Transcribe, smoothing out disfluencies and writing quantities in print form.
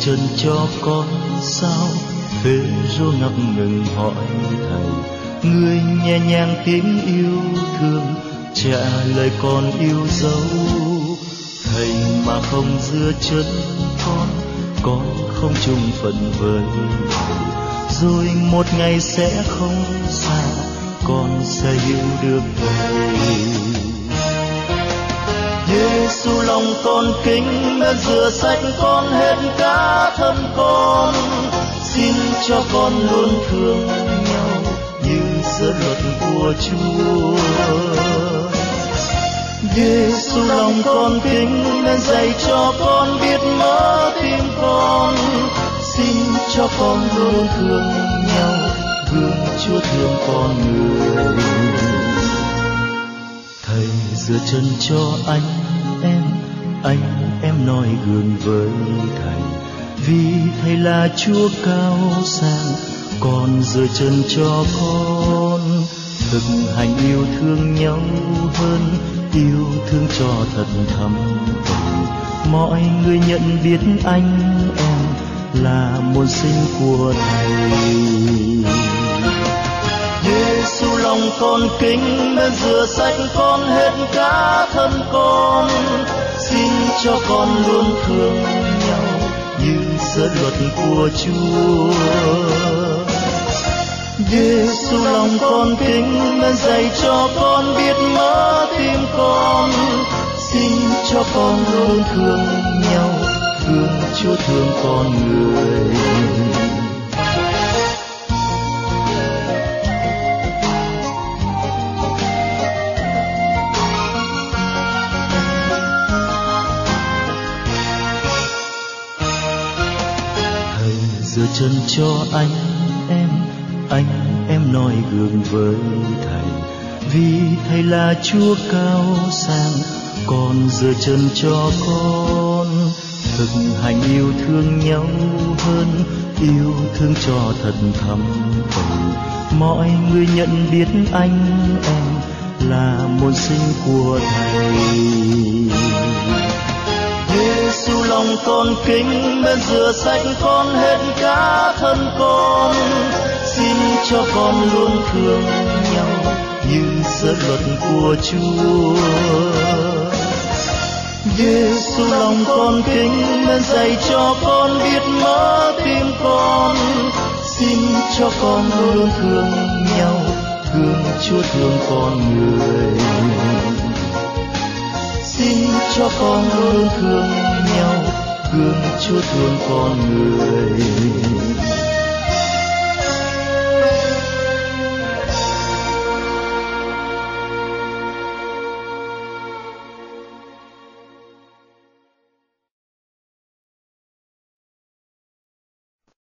chân cho con sao? Phêrô ngập ngừng hỏi thầy. Người nhẹ nhàng tiếng yêu thương trả lời con yêu dấu. Thầy mà không dựa chân con không chung phận với thầy. Rồi một ngày sẽ không xa, con sẽ yêu được thầy. Giêsu lòng con kính đã rửa sạch con hết cả thân con. Xin cho con luôn thương nhau như giữa luật của Chúa. Giêsu lòng con kính đã dạy cho con biết mở tim con. Xin cho con luôn thương nhau gương Chúa thương con người. Thầy rửa chân cho anh em nói gương với thầy. Vì thầy là Chúa cao sang, con rửa chân cho con. Thực hành yêu thương nhau hơn, yêu thương cho thật thầm tình. Mọi người nhận biết anh em là môn sinh của thầy. Giêsu lòng con kính đã rửa sạch con hết cả thân con. Xin cho con luôn thương nhau như giữa luật của Chúa. Giêsu lòng con kính đã dạy cho con biết mở tim con. Xin cho con luôn thương nhau gương Chúa thương con người. Thầy rửa chân cho anh em nói gương với thầy. Vì thầy là Chúa cao sang, con rửa chân cho con. Thực hành yêu thương nhau hơn, yêu thương cho thật thầm tình. Mọi người nhận biết anh em là môn sinh của thầy. Giêsu lòng con kính đã rửa sạch con hết cả thân con. Xin cho con luôn thương nhau như giữa luật của Chúa. Giêsu lòng con kính đã dạy cho con biết mở tim con. Xin cho con luôn thương nhau gương Chúa thương con người. Xin cho con luôn thương nhau gương Chúa thương con người.